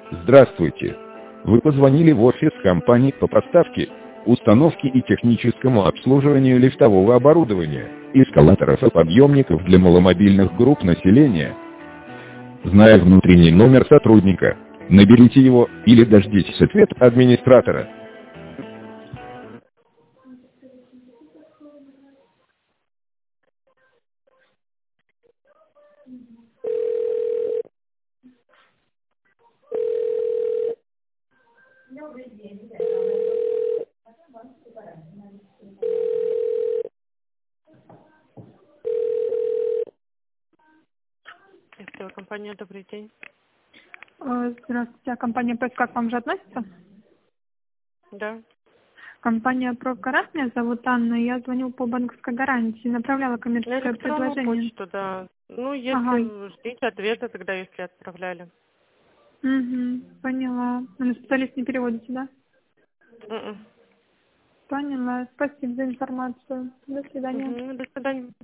Здравствуйте. Вы позвонили в офис компании по поставке, установке и техническому обслуживанию лифтового оборудования, эскалаторов и подъемников для маломобильных групп населения. Зная внутренний номер сотрудника, наберите его или дождитесь ответа администратора. Компания, добрый день. Здравствуйте. А компания ПСК к вам же относится? Да. Компания «Профгарант», меня зовут Анна, я звоню по банковской гарантии, направляла На коммерческое электронную предложение. почту, да. Ну, Ага. если ждите ответа, тогда если отправляли. Угу, поняла. А на специалист не переводите, да? Мгм. Поняла. Спасибо за информацию. До свидания. До свидания.